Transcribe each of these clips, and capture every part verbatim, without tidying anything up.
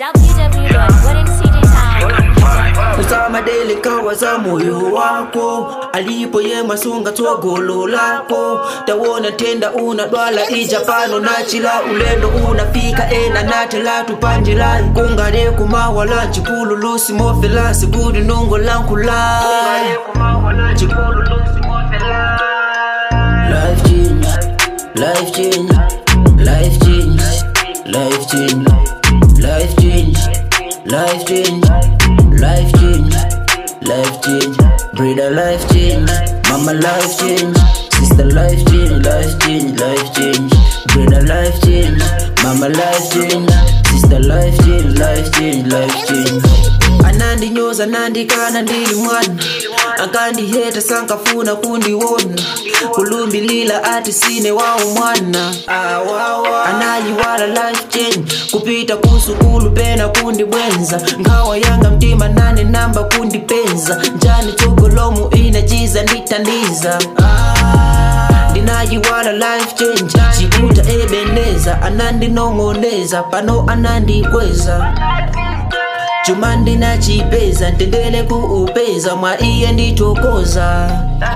w w w dot golden city tower dot com. Usama dele kawa za moyo wako, alipo ye masunga togolo lako. Tawona tenda una dwala ijapano nachila ulendo unafika ena natela tupanjila. Kungare kumawala chipulu lusi mofela sigudi nungo lankula. Kungare kumawala chipulu lusi mofela. Life change, life change, life change, life change, life change, life change, life change, life change, brother life change, mama life change, sister life change, life change, life change, brother life change, mama life change, sister life change, life change, life change. Anandi nyoza nandi kana ndili mwana, akandi heta sankafuna kundi wona. Kulumbi lila ati sine wao mwana. Anayi wala life change, kupita kusukulu pena kundi bwenza. Ngawa yanga mtima nane namba kundi penza. Njani chokolomu inajiza nitandiza. Dinayi wala life change, jikuta ebeneza. Anandi nongoneza, pano anandi kweza. Chumandi na chipeza, ntendele kuupeza. Mwa iye nditokoza.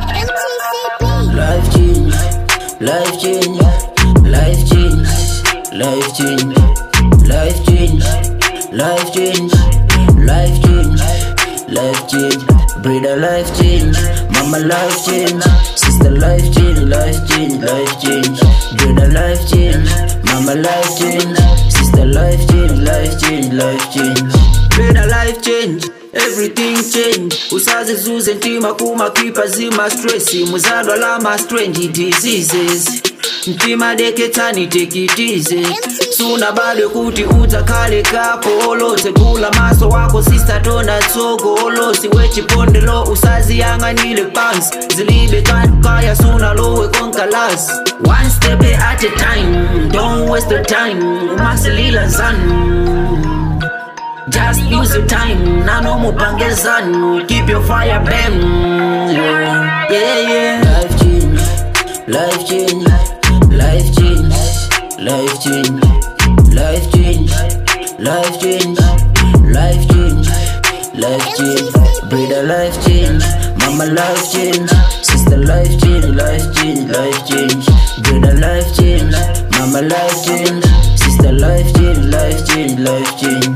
Life change, life change, life change, life change, life change, life change, life change, life change, brother life change, mama life change, sister life change, life change, life change, brother life change, mama life change, sister life change, life change, life change, brother life change. Everything change. Usaze zuze ntima kuma kipa zima stressi. Muzadwa lama strange diseases. Ntima deketani take it easy. Suna bado kuti utakale kapo olote. Kula maso wako sister tona sogo olosi. Wechi ponde lo usazi yanga nile pants. Zilibe kaya suna lowe konkalas. One step at a time. Don't waste the time. Umasilila zanu. Just use your time, na no mupangezano. Keep your fire burning. Yeah, yeah, yeah. Life change, life change, life change, life change, life change, life change, life change, life change, brother life change, mama life change, sister life change, life change, life change, brother life change, mama life change, sister life change, life change, life change.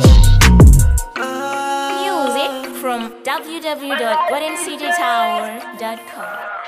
Music from w w w dot golden city tower dot com.